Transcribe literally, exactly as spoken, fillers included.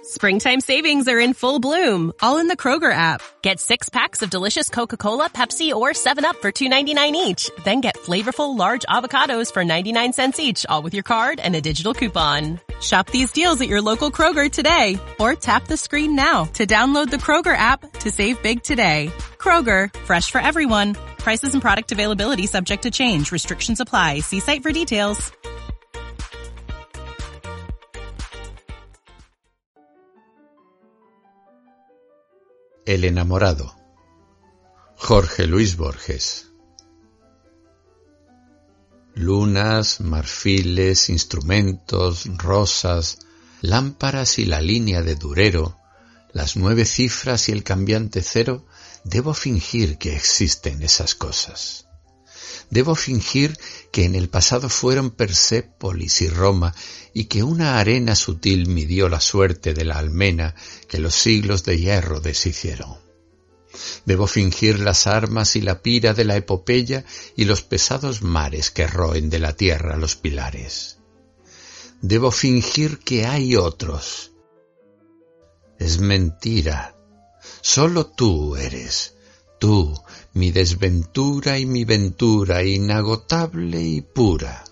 Springtime savings are in full bloom, all in the Kroger app. Get six packs of delicious Coca-Cola, Pepsi, or seven up for two ninety-nine each. Then get flavorful large avocados for ninety-nine cents each, all with your card and a digital coupon. Shop these deals at your local Kroger today, or tap the screen now to download the Kroger app to save big today. Kroger, fresh for everyone. Prices and product availability subject to change. Restrictions apply. See site for details. El enamorado. Jorge Luis Borges. Lunas, marfiles, instrumentos, rosas, lámparas y la línea de Durero, las nueve cifras y el cambiante cero, debo fingir que existen esas cosas. Debo fingir que en el pasado fueron Persépolis y Roma y que una arena sutil midió la suerte de la almena que los siglos de hierro deshicieron. Debo fingir las armas y la pira de la epopeya y los pesados mares que roen de la tierra los pilares. Debo fingir que hay otros. Es mentira. Solo tú eres. Tú, mi desventura y mi ventura, inagotable y pura.